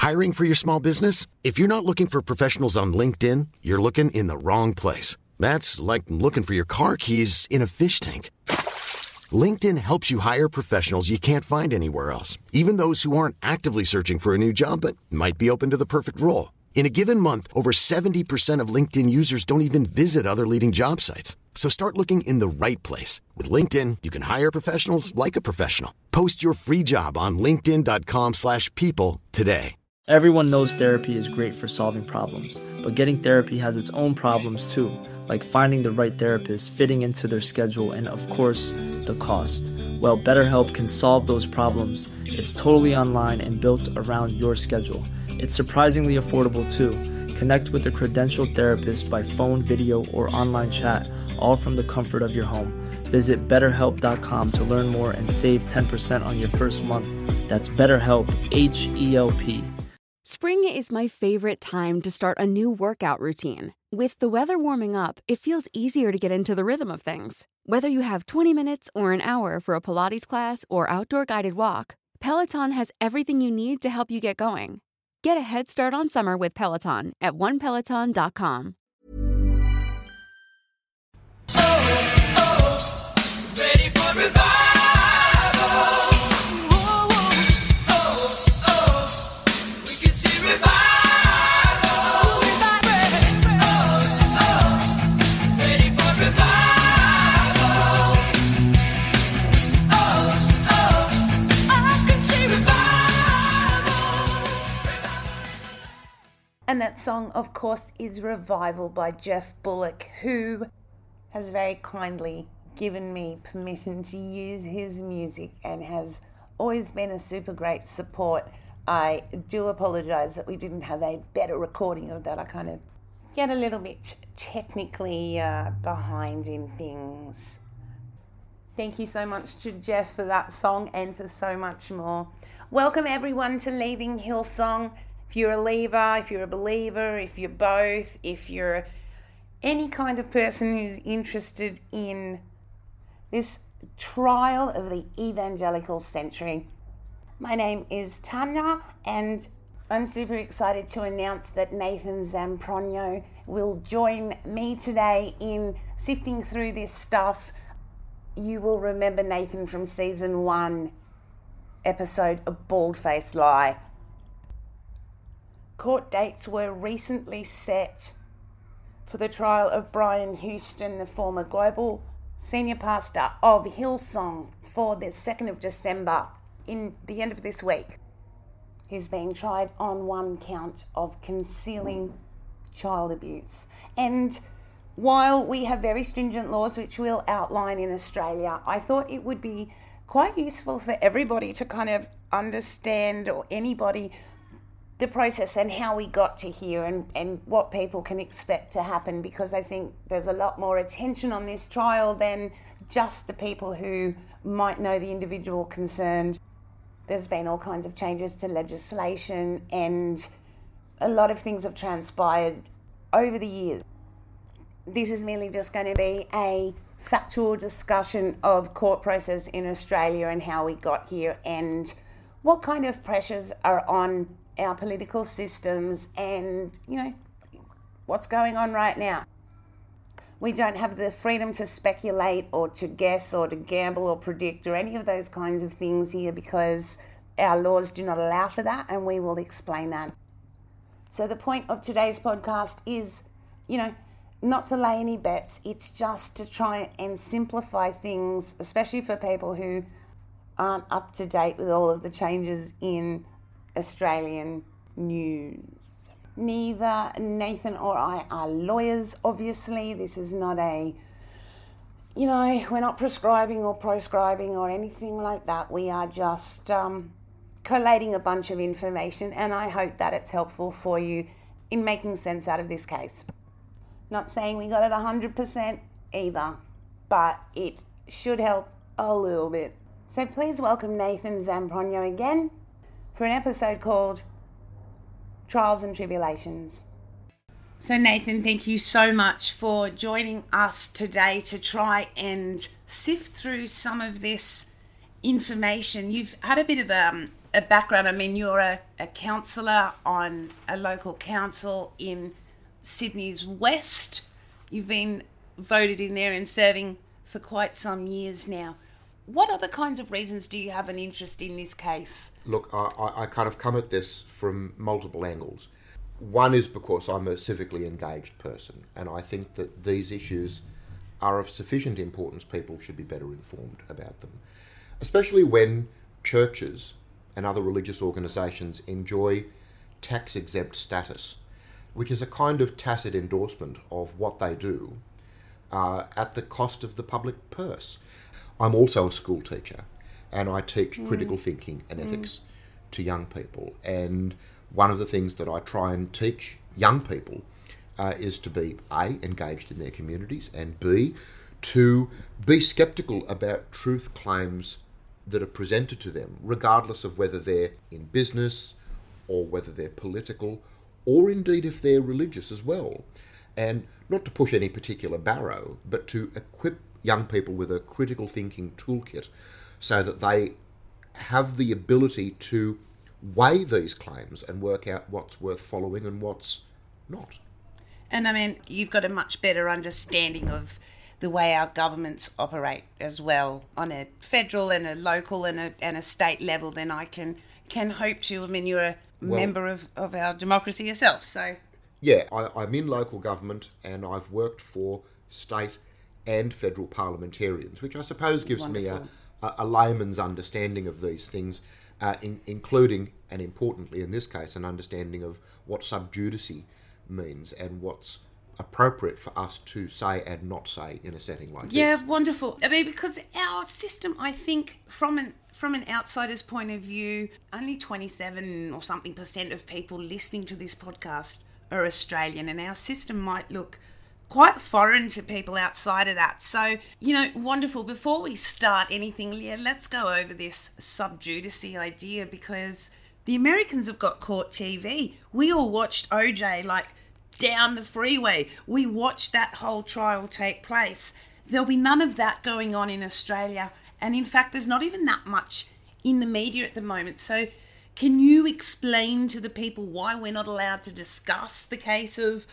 Hiring for your small business? If you're not looking for professionals on LinkedIn, you're looking in the wrong place. That's like looking for your car keys in a fish tank. LinkedIn helps you hire professionals you can't find anywhere else, even those who aren't actively searching for a new job but might be open to the perfect role. In a given month, over 70% of LinkedIn users don't even visit other leading job sites. So start looking in the right place. With LinkedIn, you can hire professionals like a professional. Post your free job on linkedin.com/people today. Everyone knows therapy is great for solving problems, but getting therapy has its own problems too, like finding the right therapist, fitting into their schedule, and of course, the cost. Well, BetterHelp can solve those problems. It's totally online and built around your schedule. It's surprisingly affordable too. Connect with a credentialed therapist by phone, video, or online chat, all from the comfort of your home. Visit BetterHelp.com to learn more and save 10% on your first month. That's BetterHelp, H-E-L-P. Spring is my favorite time to start a new workout routine. With the weather warming up, it feels easier to get into the rhythm of things. Whether you have 20 minutes or an hour for a Pilates class or outdoor guided walk, Peloton has everything you need to help you get going. Get a head start on summer with Peloton at onepeloton.com. Ready for revival. We can see revival. Ready for revival. I can see revival. And that song, of course, is Revival by Jeff Bullock, who has very kindly given me permission to use his music and has always been a super great support. I do apologise that we didn't have a better recording of that. I kind of get a little bit technically behind in things. Thank you so much to Jeff for that song and for so much more. Welcome everyone to Leaving Hillsong. If you're a leaver, if you're a believer, if you're both, if you're any kind of person who's interested in this trial of the evangelical century. My name is Tanya, and I'm super excited to announce that Nathan Zampronio will join me today in sifting through this stuff. You will remember Nathan from season 1, episode A Bald-Faced Lie. Court dates were recently set for the trial of Brian Houston, the former global senior pastor of Hillsong, for the 2nd of December, in the end of this week. He's being tried on one count of concealing child abuse. And while we have very stringent laws, which we'll outline in Australia, I thought it would be quite useful for everybody to kind of understand, or anybody, the process and how we got to here and what people can expect to happen, because I think there's a lot more attention on this trial than just the people who might know the individual concerned. There's been all kinds of changes to legislation and a lot of things have transpired over the years. This is merely just going to be a factual discussion of court process in Australia and how we got here and what kind of pressures are on our political systems and, what's going on right now. We don't have the freedom to speculate or to guess or to gamble or predict or any of those kinds of things here because our laws do not allow for that, and we will explain that. So the point of today's podcast is, not to lay any bets. It's just to try and simplify things, especially for people who aren't up to date with all of the changes in Australian news. Neither Nathan or I are lawyers, obviously. This is not we're not prescribing or proscribing or anything like that. We are just collating a bunch of information, and I hope that it's helpful for you in making sense out of this case. Not saying we got it 100% either, but it should help a little bit. So please welcome Nathan Zampronio again for an episode called Trials and Tribulations. So Nathan, thank you so much for joining us today to try and sift through some of this information. You've had a bit of a background. I mean, you're a councillor on a local council in Sydney's West. You've been voted in there and serving for quite some years now. What other kinds of reasons do you have an interest in this case? Look, I kind of come at this from multiple angles. One is because I'm a civically engaged person, and I think that these issues are of sufficient importance. People should be better informed about them, especially when churches and other religious organisations enjoy tax-exempt status, which is a kind of tacit endorsement of what they do at the cost of the public purse. I'm also a school teacher, and I teach critical thinking and ethics to young people. And one of the things that I try and teach young people is to be, A, engaged in their communities, and B, to be sceptical about truth claims that are presented to them, regardless of whether they're in business or whether they're political, or indeed if they're religious as well. And not to push any particular barrow, but to equip young people with a critical thinking toolkit so that they have the ability to weigh these claims and work out what's worth following and what's not. And I mean, you've got a much better understanding of the way our governments operate as well on a federal and a local and a state level than I can hope to. I mean, you're a member of our democracy yourself, so... Yeah, I'm in local government, and I've worked for state and federal parliamentarians, which I suppose gives me a layman's understanding of these things, including, and importantly in this case, an understanding of what sub judice means and what's appropriate for us to say and not say in a setting like this. Yeah, wonderful. I mean, because our system, I think, from an outsider's point of view, only 27 or something % of people listening to this podcast are Australian, and our system might look quite foreign to people outside of that. So, wonderful. Before we start anything, Leah, let's go over this sub judice idea, because the Americans have got court TV. We all watched OJ down the freeway. We watched that whole trial take place. There'll be none of that going on in Australia. And in fact, there's not even that much in the media at the moment. So can you explain to the people why we're not allowed to discuss the case of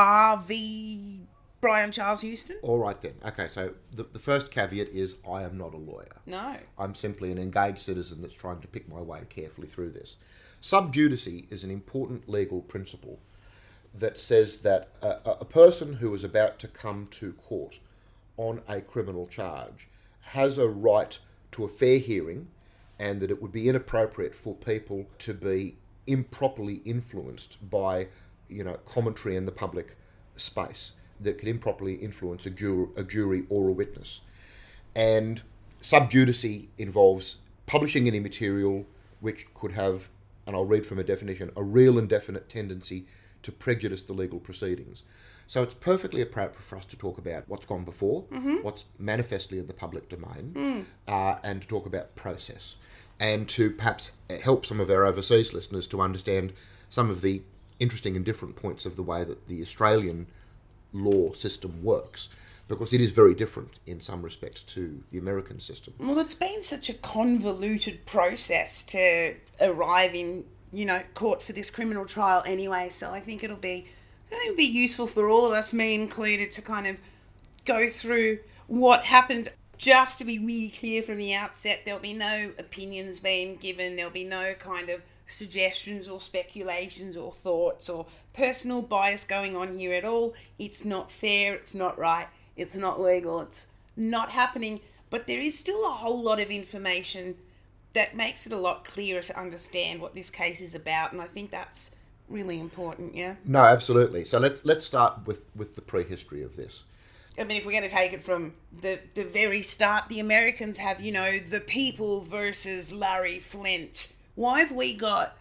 R.V. Brian Charles Houston? All right then. Okay, so the first caveat is I am not a lawyer. No. I'm simply an engaged citizen that's trying to pick my way carefully through this. Sub judice is an important legal principle that says that a person who is about to come to court on a criminal charge has a right to a fair hearing, and that it would be inappropriate for people to be improperly influenced by, commentary in the public space that could improperly influence a jury or a witness. And sub judice involves publishing any material which could have, and I'll read from a definition, a real and definite tendency to prejudice the legal proceedings. So it's perfectly appropriate for us to talk about what's gone before, what's manifestly in the public domain, and to talk about process, and to perhaps help some of our overseas listeners to understand some of the interesting and different points of the way that the Australian law system works, because it is very different in some respects to the American system. Well, it's been such a convoluted process to arrive in, court for this criminal trial anyway, so I think it'll be useful for all of us, me included, to kind of go through what happened. Just to be really clear from the outset, there'll be no opinions being given, there'll be no kind of suggestions or speculations or thoughts or personal bias going on here at all. It's not fair, it's not right, it's not legal, it's not happening. But there is still a whole lot of information that makes it a lot clearer to understand what this case is about, and I think that's really important, yeah? No, absolutely. So let's start with the prehistory of this. I mean, if we're going to take it from the very start, the Americans have, the people versus Larry Flint. Why have we got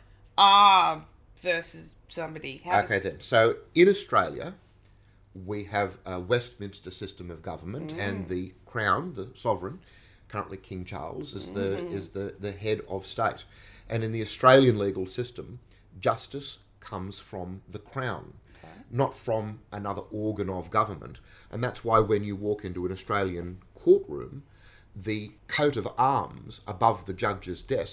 R versus somebody? Then. So in Australia, we have a Westminster system of government, and the Crown, the sovereign, currently King Charles, is the head of state. And in the Australian legal system, justice comes from the Crown, not from another organ of government. And that's why when you walk into an Australian courtroom, the coat of arms above the judge's desk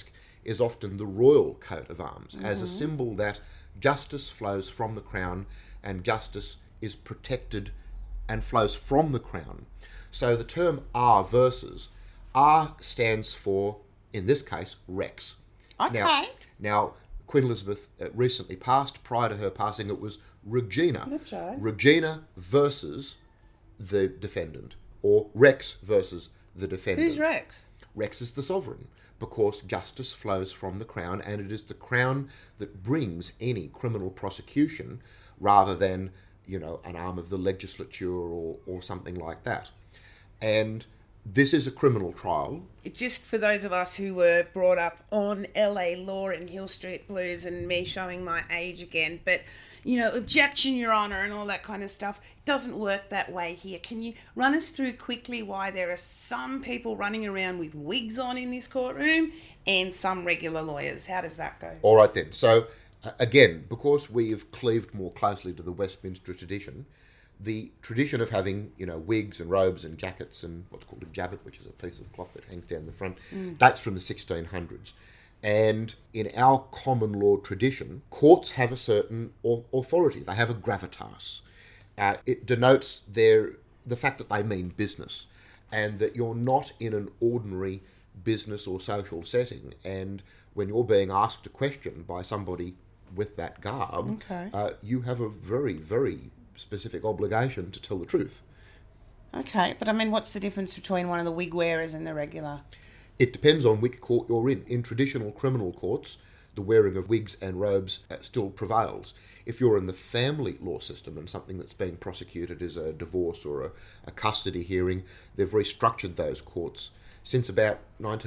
is often the royal coat of arms as a symbol that justice flows from the crown and justice is protected and flows from the crown. So the term R versus, R stands for, in this case, Rex. Okay. Now Queen Elizabeth recently passed. Prior to her passing, it was Regina. That's right. Regina versus the defendant, or Rex versus the defendant. Who's Rex? Rex is the sovereign, because justice flows from the crown, and it is the crown that brings any criminal prosecution rather than, you know, an arm of the legislature or something like that. And this is a criminal trial. Just for those of us who were brought up on LA law and Hill Street Blues, and me showing my age again, but, you know, objection, Your Honour, and all that kind of stuff, it doesn't work that way here. Can you run us through quickly why there are some people running around with wigs on in this courtroom and some regular lawyers? How does that go? All right then. So, again, because we've cleaved more closely to the Westminster tradition, the tradition of having, you know, wigs and robes and jackets and what's called a jabot, which is a piece of cloth that hangs down the front, dates from the 1600s. And in our common law tradition, courts have a certain authority. They have a gravitas. It denotes the fact that they mean business, and that you're not in an ordinary business or social setting. And when you're being asked a question by somebody with that garb, you have a very, very specific obligation to tell the truth. Okay, but I mean, what's the difference between one of the wig wearers and the regular? It depends on which court you're in. In traditional criminal courts, the wearing of wigs and robes still prevails. If you're in the family law system and something that's being prosecuted is a divorce or a custody hearing, they've restructured those courts since about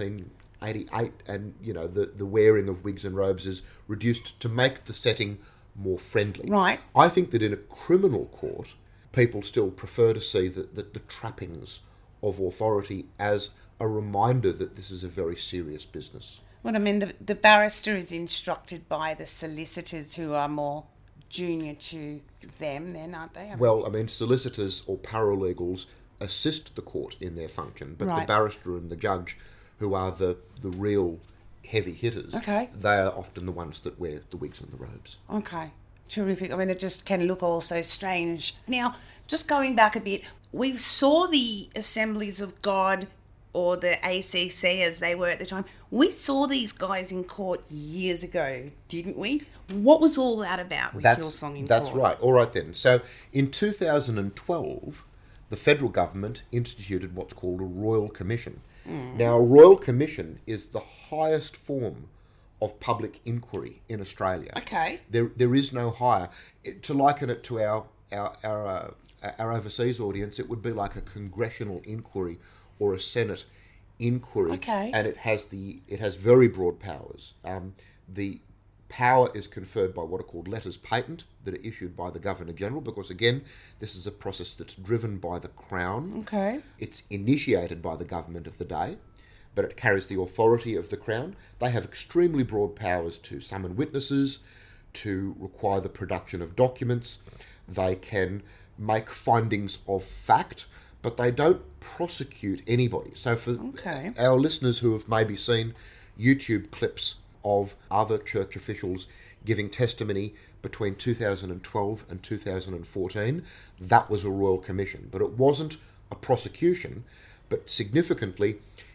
1988, and, you know, the wearing of wigs and robes is reduced to make the setting more friendly. Right. I think that in a criminal court, people still prefer to see the trappings of authority as a reminder that this is a very serious business. Well, I mean, the barrister is instructed by the solicitors who are more junior to them then, aren't they? Well, I mean, solicitors or paralegals assist the court in their function, but Right. the barrister and the judge, who are the real heavy hitters, Okay. they are often the ones that wear the wigs and the robes. Okay, terrific. I mean, it just can look all so strange. Now, just going back a bit, we saw the Assemblies of God, or the ACC as they were at the time. We saw these guys in court years ago, didn't we? What was all that about with Hillsong in court? That's right. All right then. So in 2012, the federal government instituted what's called a Royal Commission. Now, a Royal Commission is the highest form of public inquiry in Australia. Okay. There is no higher. To liken it to our overseas audience, it would be like a congressional inquiry or a Senate inquiry. Okay. And it has very broad powers. The power is conferred by what are called letters patent that are issued by the Governor-General, because, again, this is a process that's driven by the Crown. Okay. It's initiated by the government of the day, but it carries the authority of the Crown. They have extremely broad powers to summon witnesses, to require the production of documents. They can make findings of fact, but they don't prosecute anybody. So for our listeners who have maybe seen YouTube clips of other church officials giving testimony between 2012 and 2014, that was a Royal Commission. But it wasn't a prosecution. But significantly,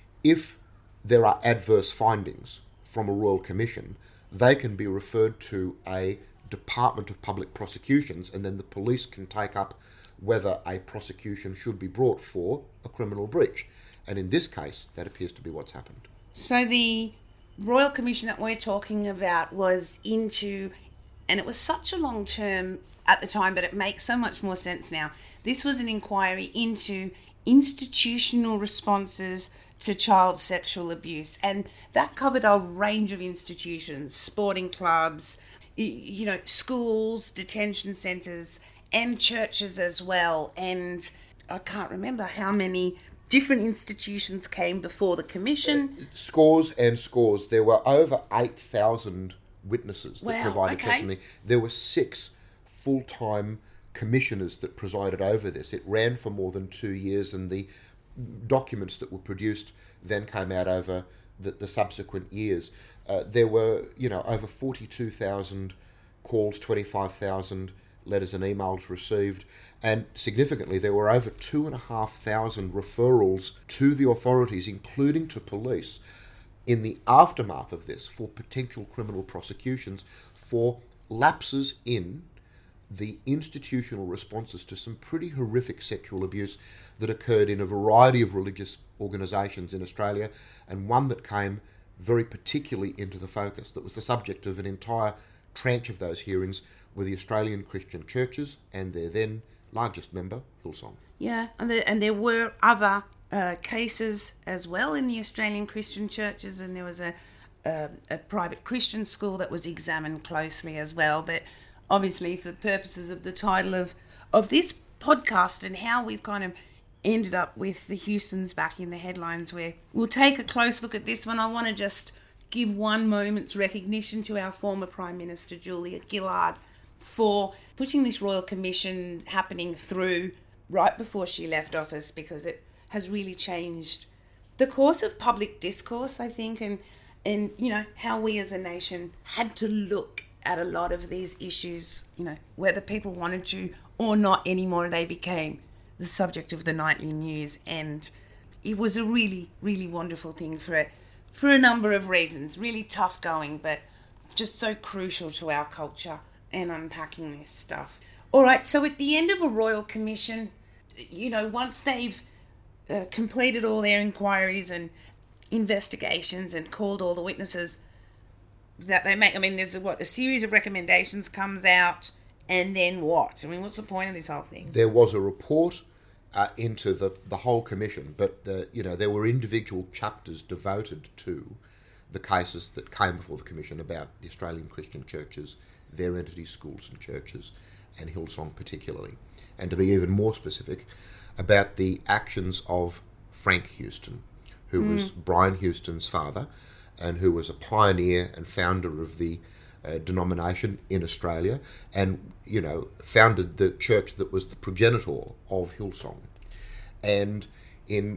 if there are adverse findings from a Royal Commission, they can be referred to a Department of Public Prosecutions, and then the police can take up whether a prosecution should be brought for a criminal breach. And in this case, that appears to be what's happened. So the Royal Commission that we're talking about was into, and it was such a long term at the time, but it makes so much more sense now. This was an inquiry into institutional responses to child sexual abuse, and that covered a range of institutions, sporting clubs, you know, schools, detention centres, and churches as well. And I can't remember how many different institutions came before the commission. Scores and scores. There were over 8,000 witnesses that provided testimony. There were 6 full-time commissioners that presided over this. It ran for more than 2 years, and the documents that were produced then came out over the subsequent years. There were, over 42,000 calls, 25,000 letters and emails received, and significantly there were over 2,500 referrals to the authorities, including to police, in the aftermath of this for potential criminal prosecutions for lapses in the institutional responses to some pretty horrific sexual abuse that occurred in a variety of religious organisations in Australia, and one that came very particularly into the focus, that was the subject of an entire tranche of those hearings, were the Australian Christian churches and their then largest member, Hillsong. Yeah, and there were other cases as well in the Australian Christian churches, and there was a private Christian school that was examined closely as well. But obviously, for the purposes of the title of this podcast and how we've kind of ended up with the Houstons back in the headlines, where we'll take a close look at this one, I want to just give one moment's recognition to our former Prime Minister, Julia Gillard, for pushing this Royal Commission happening through right before she left office, because it has really changed the course of public discourse, I think, and how we as a nation had to look at a lot of these issues, whether people wanted to or not anymore, they became the subject of the nightly news. And it was a really, really wonderful thing for a number of reasons. Really tough going, but just so crucial to our culture and unpacking this stuff. All right, so at the end of a Royal Commission, once they've completed all their inquiries and investigations and called all the witnesses that they make, there's a series of recommendations comes out, and then what? What's the point of this whole thing? There was a report into the whole commission, but there were individual chapters devoted to the cases that came before the commission about the Australian Christian churches, their entities, schools and churches, and Hillsong particularly. And to be even more specific, about the actions of Frank Houston, who was Brian Houston's father, and who was a pioneer and founder of the denomination in Australia, and founded the church that was the progenitor of Hillsong. And in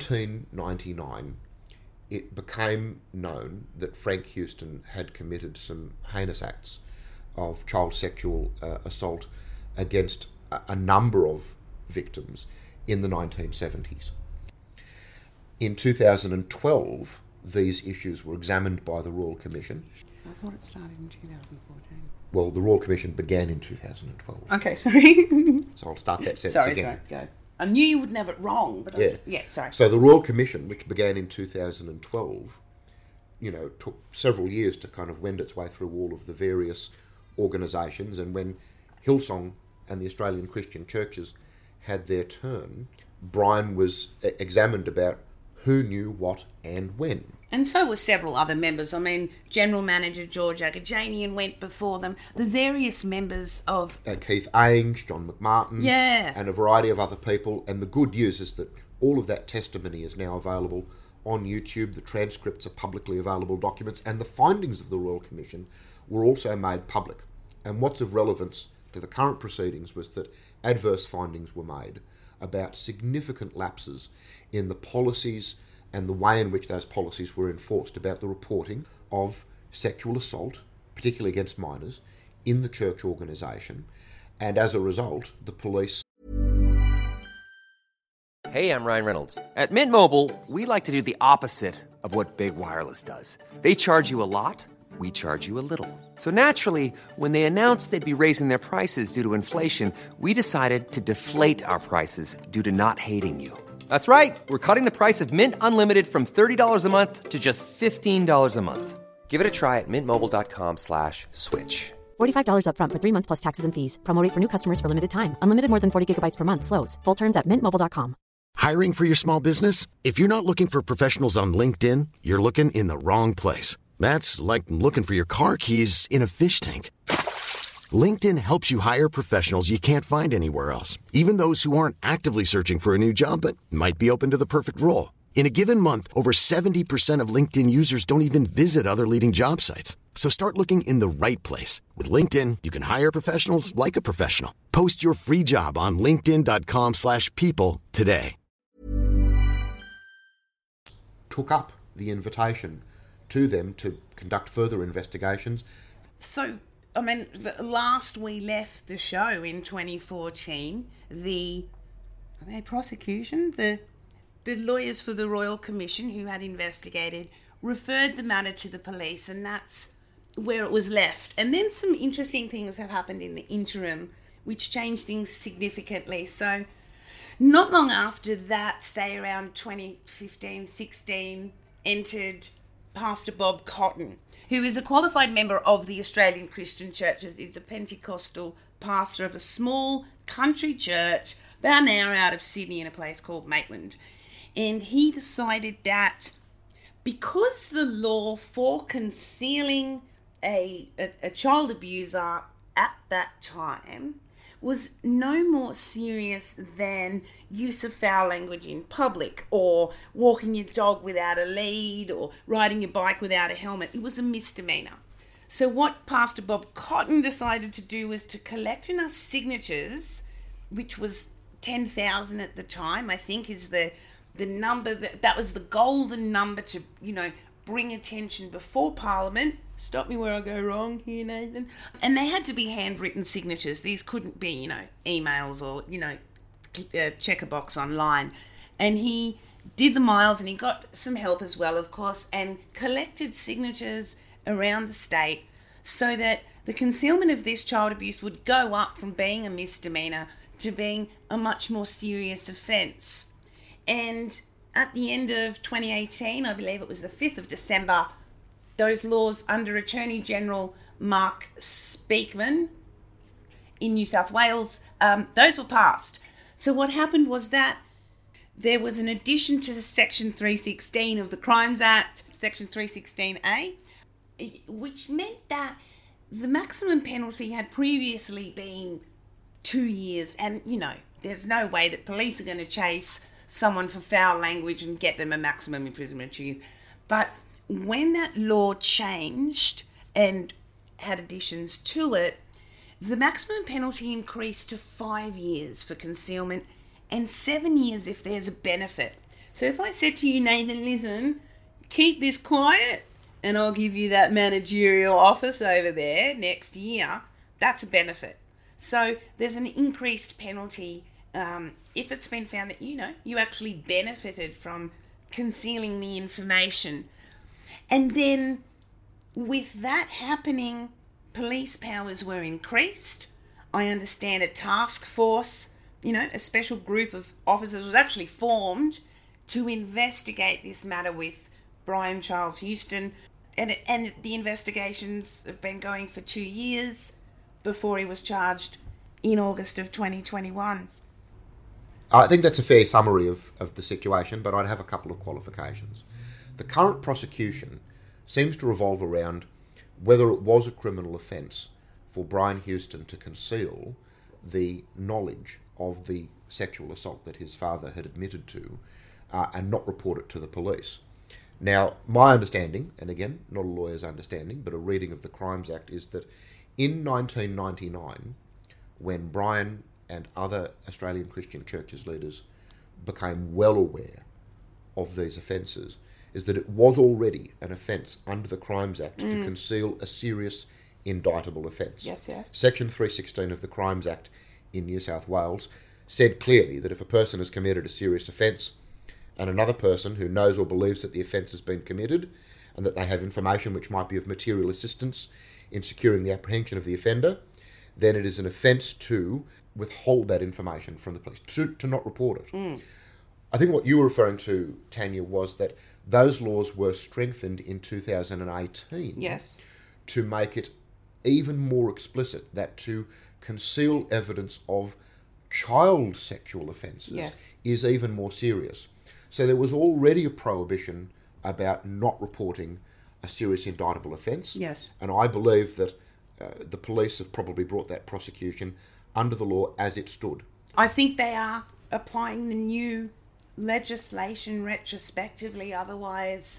1999, it became known that Frank Houston had committed some heinous acts of child sexual assault against a number of victims in the 1970s. In 2012, these issues were examined by the Royal Commission. I thought it started in 2014. Well, the Royal Commission began in 2012. Okay, sorry. So I'll start that sentence again. Sorry, go. I knew you would have it wrong, but sorry. So the Royal Commission, which began in 2012, took several years to kind of wend its way through all of the various organisations, and when Hillsong and the Australian Christian churches had their turn, Brian was examined about who knew what and when. And so were several other members. General Manager George Agajanian went before them. The various members of... Keith Ainge, John McMartin, yeah, and a variety of other people. And the good news is that all of that testimony is now available on YouTube. The transcripts are publicly available documents, and the findings of the Royal Commission were also made public. And what's of relevance to the current proceedings was that adverse findings were made about significant lapses in the policies and the way in which those policies were enforced about the reporting of sexual assault, particularly against minors, in the church organisation. And as a result, the police... Hey, I'm Ryan Reynolds. At Mint Mobile, we like to do the opposite of what Big Wireless does. They charge you a lot, we charge you a little. So naturally, when they announced they'd be raising their prices due to inflation, we decided to deflate our prices due to not hating you. That's right. We're cutting the price of Mint Unlimited from $30 a month to just $15 a month. Give it a try at mintmobile.com/switch. $45 up front for 3 months plus taxes and fees. Promo rate for new customers for limited time. Unlimited more than 40 gigabytes per month slows. Full terms at mintmobile.com. Hiring for your small business? If you're not looking for professionals on LinkedIn, you're looking in the wrong place. That's like looking for your car keys in a fish tank. LinkedIn helps you hire professionals you can't find anywhere else, even those who aren't actively searching for a new job but might be open to the perfect role. In a given month, over 70% of LinkedIn users don't even visit other leading job sites. So start looking in the right place. With LinkedIn, you can hire professionals like a professional. Post your free job on linkedin.com/people today. Took up the invitation to them to conduct further investigations. So, I mean, last we left the show in 2014, the prosecution, the lawyers for the Royal Commission who had investigated referred the matter to the police, and that's where it was left. And then some interesting things have happened in the interim which changed things significantly. So not long after that, say around 2015-16, entered Pastor Bob Cotton, who is a qualified member of the Australian Christian Churches, is a Pentecostal pastor of a small country church about an hour out of Sydney in a place called Maitland. And he decided that because the law for concealing a child abuser at that time was no more serious than use of foul language in public, or walking your dog without a lead, or riding your bike without a helmet. It was a misdemeanor. So what Pastor Bob Cotton decided to do was to collect enough signatures, which was 10,000 at the time, I think is the number, that was the golden number to, bring attention before Parliament. Stop me where I go wrong here, Nathan. And they had to be handwritten signatures. These couldn't be, emails or, check a box online. And he did the miles, and he got some help as well, of course, and collected signatures around the state so that the concealment of this child abuse would go up from being a misdemeanor to being a much more serious offence. And at the end of 2018, I believe it was the 5th of December, those laws under Attorney General Mark Speakman in New South Wales, those were passed. So what happened was that there was an addition to Section 316 of the Crimes Act, Section 316A, which meant that the maximum penalty had previously been 2 years. And, there's no way that police are going to chase someone for foul language and get them a maximum imprisonment of 2 years. But when that law changed and had additions to it, the maximum penalty increased to 5 years for concealment and 7 years if there's a benefit. So if I said to you, Nathan, listen, keep this quiet and I'll give you that managerial office over there next year, that's a benefit. So there's an increased penalty if it's been found that, you actually benefited from concealing the information. And then with that happening, police powers were increased. I understand a task force, a special group of officers was actually formed to investigate this matter with Brian Charles Houston. And the investigations have been going for 2 years before he was charged in August of 2021. I think that's a fair summary of the situation, but I'd have a couple of qualifications. The current prosecution seems to revolve around whether it was a criminal offence for Brian Houston to conceal the knowledge of the sexual assault that his father had admitted to and not report it to the police. Now, my understanding, and again, not a lawyer's understanding, but a reading of the Crimes Act, is that in 1999, when Brian and other Australian Christian churches leaders became well aware of these offences, is that it was already an offence under the Crimes Act to conceal a serious indictable offence. Yes. Section 316 of the Crimes Act in New South Wales said clearly that if a person has committed a serious offence and another person who knows or believes that the offence has been committed and that they have information which might be of material assistance in securing the apprehension of the offender, then it is an offence to withhold that information from the police, to not report it. I think what you were referring to, Tanya, was that those laws were strengthened in 2018 to make it even more explicit that to conceal evidence of child sexual offences is even more serious. So there was already a prohibition about not reporting a serious indictable offence. And I believe that the police have probably brought that prosecution under the law as it stood. I think they are applying the new legislation retrospectively, otherwise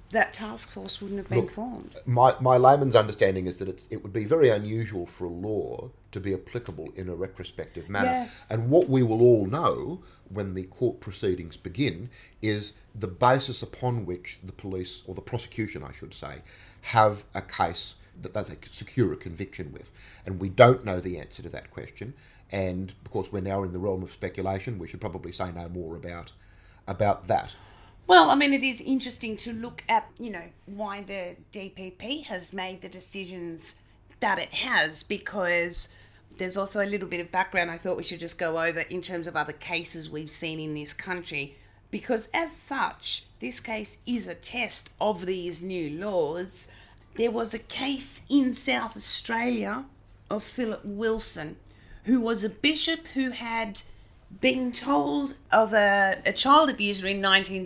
that task force wouldn't have been Look, formed. My layman's understanding is that it would be very unusual for a law to be applicable in a retrospective manner. Yeah. And what we will all know when the court proceedings begin is the basis upon which the police, or the prosecution I should say, have a case that they secure a conviction with. And we don't know the answer to that question. And because we're now in the realm of speculation, we should probably say no more about that. Well, I mean, it is interesting to look at, why the DPP has made the decisions that it has, because there's also a little bit of background I thought we should just go over in terms of other cases we've seen in this country. Because as such, this case is a test of these new laws. There was a case in South Australia of Philip Wilson, who was a bishop who had been told of a child abuser in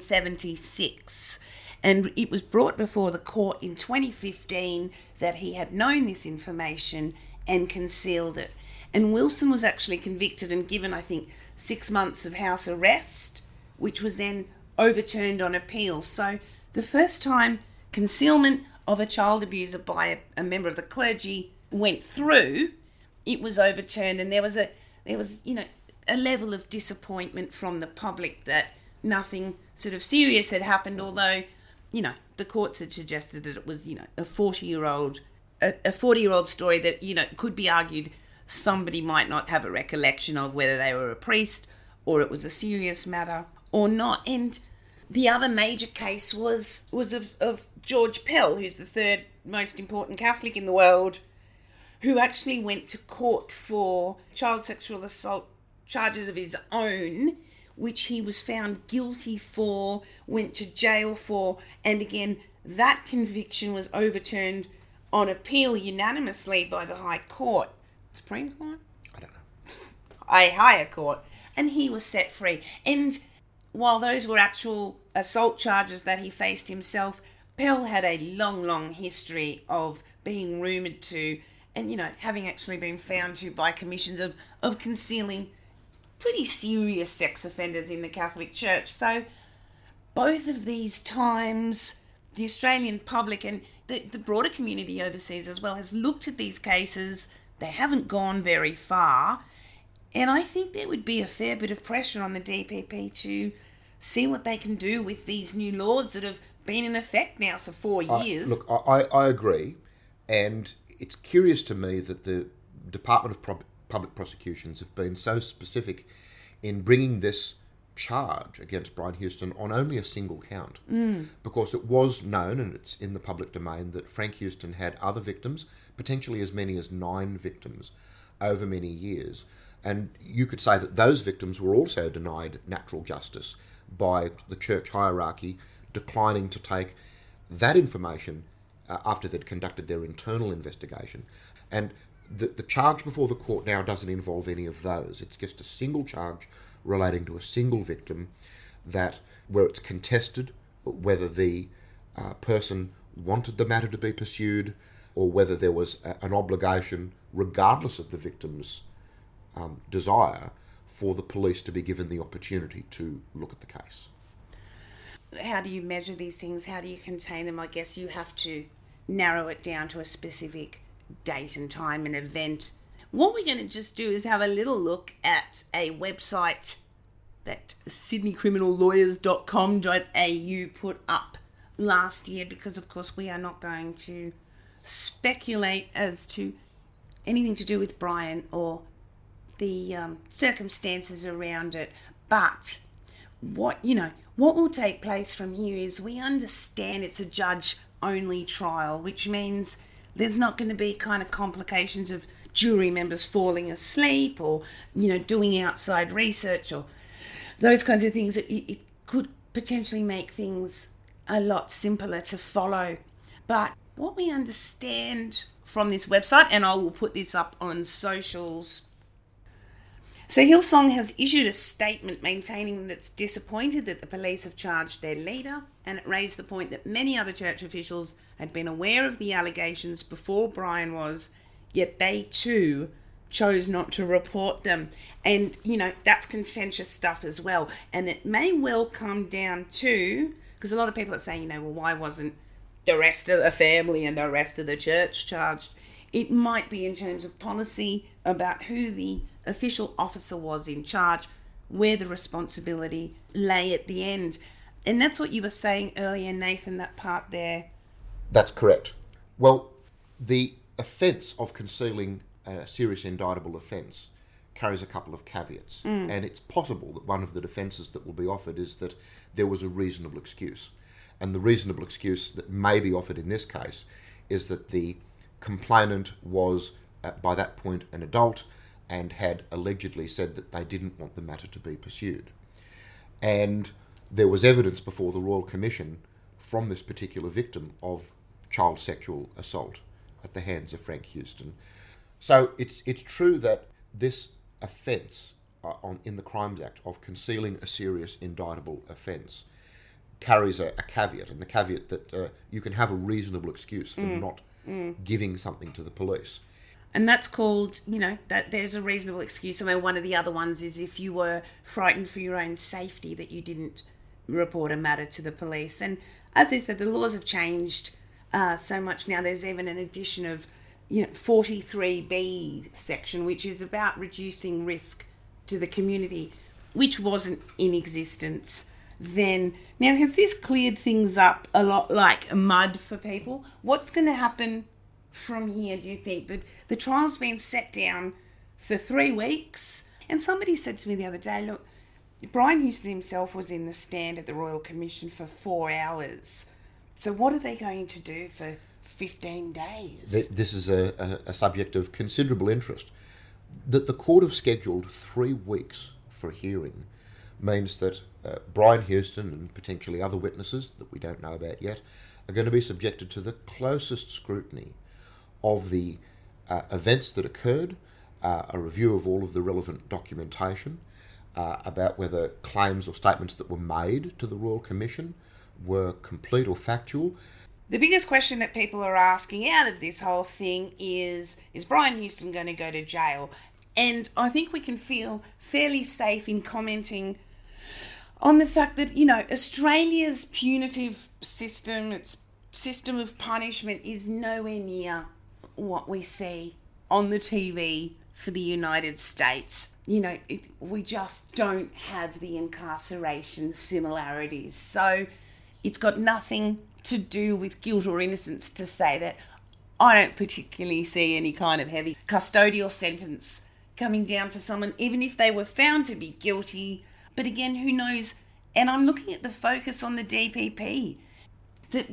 1976, and it was brought before the court in 2015 that he had known this information and concealed it. And Wilson was actually convicted and given, I think, 6 months of house arrest, which was then overturned on appeal. So the first time concealment of a child abuser by a member of the clergy went through, it was overturned, and there was a level of disappointment from the public that nothing sort of serious had happened, although, the courts had suggested that it was, a 40-year-old story that, could be argued somebody might not have a recollection of whether they were a priest or it was a serious matter or not. And the other major case was of George Pell, who's the third most important Catholic in the world, who actually went to court for child sexual assault charges of his own, which he was found guilty for, went to jail for, and again, that conviction was overturned on appeal unanimously by the High Court. Supreme Court? I don't know. A higher court. And he was set free. And while those were actual assault charges that he faced himself, Pell had a long history of being rumoured to, and, having actually been found to by commissions of concealing pretty serious sex offenders in the Catholic Church. So both of these times, the Australian public and the broader community overseas as well has looked at these cases. They haven't gone very far. And I think there would be a fair bit of pressure on the DPP to see what they can do with these new laws that have been in effect now for 4 years. Look, I agree. And it's curious to me that the Department of Public Prosecutions have been so specific in bringing this charge against Brian Houston on only a single count. Because it was known, and it's in the public domain, that Frank Houston had other victims, potentially as many as 9 victims over many years. And you could say that those victims were also denied natural justice by the church hierarchy, declining to take that information after they'd conducted their internal investigation. And the charge before the court now doesn't involve any of those. It's just a single charge relating to a single victim where it's contested whether the person wanted the matter to be pursued or whether there was an obligation, regardless of the victim's desire, for the police to be given the opportunity to look at the case. How do you measure these things? How do you contain them? I guess you have to narrow it down to a specific date and time and event. What we're going to just do is have a little look at a website that sydneycriminallawyers.com.au put up last year, because of course we are not going to speculate as to anything to do with Brian or the circumstances around it. But what will take place from here is we understand it's a judge-only trial, which means there's not going to be kind of complications of jury members falling asleep or, doing outside research or those kinds of things. It could potentially make things a lot simpler to follow. But what we understand from this website, and I will put this up on socials. So Hillsong has issued a statement maintaining that it's disappointed that the police have charged their leader, and it raised the point that many other church officials had been aware of the allegations before Brian was, yet they too chose not to report them. And, that's contentious stuff as well. And it may well come down to, Because a lot of people are saying, well, why wasn't the rest of the family and the rest of the church charged? It might be in terms of policy about who the official officer was in charge, where the responsibility lay at the end. And that's what you were saying earlier, Nathan, that part there. That's correct. Well, the offence of concealing a serious indictable offence carries a couple of caveats. And it's possible that one of the defences that will be offered is that there was a reasonable excuse. And the reasonable excuse that may be offered in this case is that the complainant was, by that point, an adult and had allegedly said that they didn't want the matter to be pursued. And there was evidence before the Royal Commission from this particular victim of child sexual assault at the hands of Frank Houston. So it's true that this offence in the Crimes Act of concealing a serious indictable offence carries a caveat, and the caveat that you can have a reasonable excuse for not giving something to the police. And that's called, that there's a reasonable excuse. I mean, one of the other ones is if you were frightened for your own safety that you didn't report a matter to the police. And as I said, the laws have changed so much now. There's even an addition of 43B section, which is about reducing risk to the community, which wasn't in existence then. Now, has this cleared things up a lot like mud for people? What's going to happen from here, do you think? The trial's been set down for 3 weeks, and somebody said to me the other day, look, Brian Houston himself was in the stand at the Royal Commission for 4 hours. So what are they going to do for 15 days? This is a subject of considerable interest. That the court have scheduled 3 weeks for a hearing means that Brian Houston and potentially other witnesses that we don't know about yet are going to be subjected to the closest scrutiny of the events that occurred, a review of all of the relevant documentation about whether claims or statements that were made to the Royal Commission were complete or factual. The biggest question that people are asking out of this whole thing is Brian Houston going to go to jail? And I think we can feel fairly safe in commenting on the fact that, Australia's punitive system, its system of punishment is nowhere near what we see on the TV for the United States. We just don't have the incarceration similarities. So it's got nothing to do with guilt or innocence to say that I don't particularly see any kind of heavy custodial sentence coming down for someone, even if they were found to be guilty. But again, who knows? And I'm looking at the focus on the DPP. The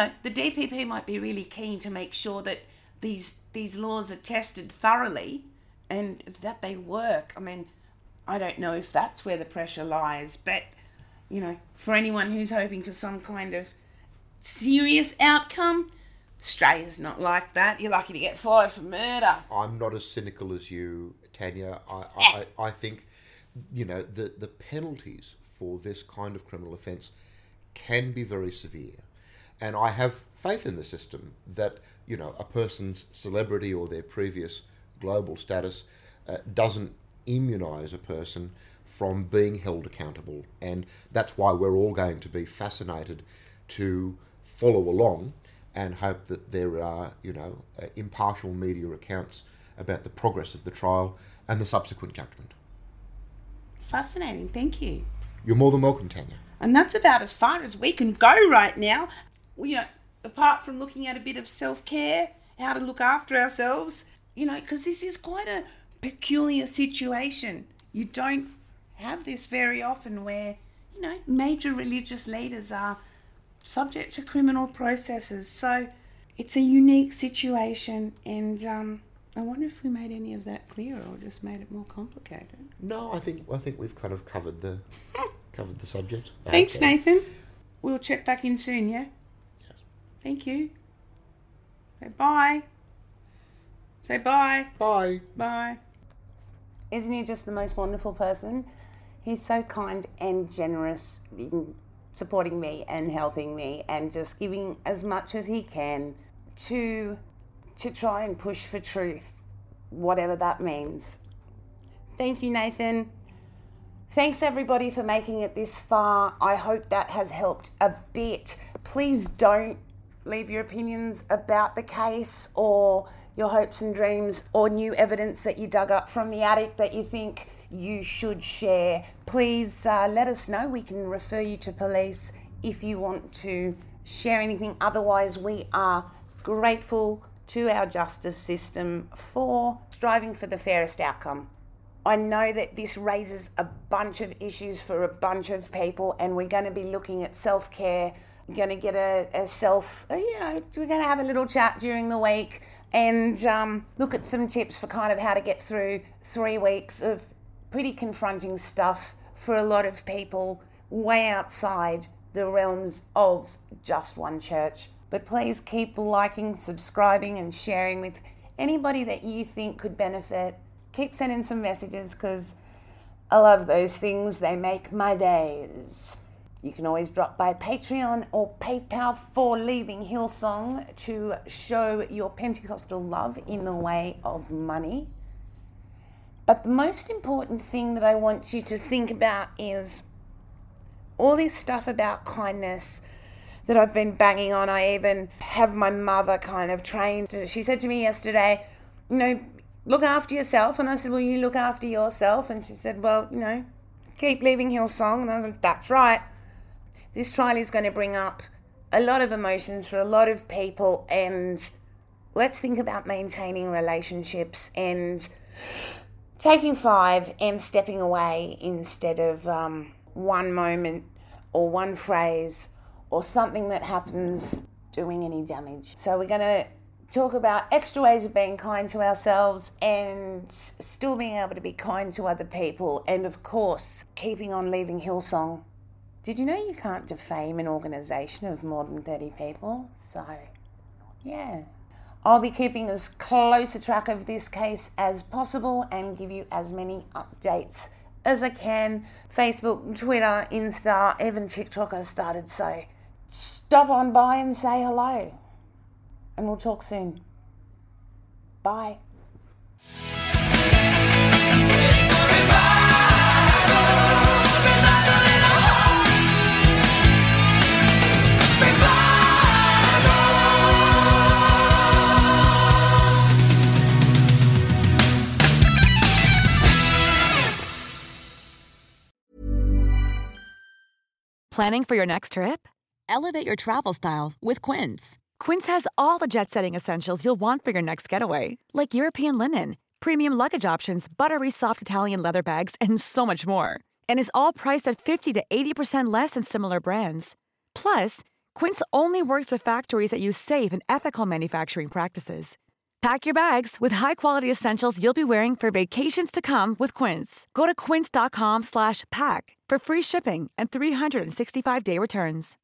DPP might be really keen to make sure that these laws are tested thoroughly and that they work. I mean, I don't know if that's where the pressure lies, but, for anyone who's hoping for some kind of serious outcome, Australia's not like that. You're lucky to get fired for murder. I'm not as cynical as you, Tanya. I think, the penalties for this kind of criminal offence can be very severe. And I have faith in the system that, a person's celebrity or their previous global status doesn't immunise a person from being held accountable. And that's why we're all going to be fascinated to follow along and hope that there are, impartial media accounts about the progress of the trial and the subsequent judgment. Fascinating, thank you. You're more than welcome, Tanya. And that's about as far as we can go right now. Apart from looking at a bit of self-care, how to look after ourselves, because this is quite a peculiar situation. You don't have this very often where, major religious leaders are subject to criminal processes. So it's a unique situation, and I wonder if we made any of that clearer or just made it more complicated. No, I think we've kind of covered the subject. Thanks, Nathan. We'll check back in soon, yeah? Yes. Thank you. Say bye. Say bye. Bye. Bye. Isn't he just the most wonderful person? He's so kind and generous in supporting me and helping me and just giving as much as he can to try and push for truth, whatever that means. Thank you, Nathan. Thanks everybody for making it this far. I hope that has helped a bit. Please don't leave your opinions about the case or your hopes and dreams or new evidence that you dug up from the attic that you think you should share. Please let us know. We can refer you to police if you want to share anything. Otherwise, we are grateful to our justice system for striving for the fairest outcome. I know that this raises a bunch of issues for a bunch of people, and we're going to be looking at self-care. We're going to get we're going to have a little chat during the week and look at some tips for kind of how to get through 3 weeks of pretty confronting stuff for a lot of people way outside the realms of just one church. But please keep liking, subscribing and sharing with anybody that you think could benefit. Keep sending some messages because I love those things. They make my days. You can always drop by Patreon or PayPal for Leaving Hillsong to show your Pentecostal love in the way of money. But the most important thing that I want you to think about is all this stuff about kindness that I've been banging on. I even have my mother kind of trained. She said to me yesterday, look after yourself. And I said, well, you look after yourself. And she said, well, keep Leaving Hillsong. And I was like, that's right. This trial is going to bring up a lot of emotions for a lot of people. And let's think about maintaining relationships and taking 5 and stepping away instead of one moment or one phrase or something that happens doing any damage. So we're going to talk about extra ways of being kind to ourselves and still being able to be kind to other people. And of course, keeping on Leaving Hillsong. Did you know you can't defame an organisation of more than 30 people? So, yeah. I'll be keeping as close a track of this case as possible and give you as many updates as I can. Facebook, Twitter, Insta, even TikTok I started. So stop on by and say hello. And we'll talk soon. Bye. Planning for your next trip? Elevate your travel style with Quince. Quince has all the jet-setting essentials you'll want for your next getaway, like European linen, premium luggage options, buttery soft Italian leather bags, and so much more. And is all priced at 50 to 80% less than similar brands. Plus, Quince only works with factories that use safe and ethical manufacturing practices. Pack your bags with high-quality essentials you'll be wearing for vacations to come with Quince. Go to quince.com/pack for free shipping and 365-day returns.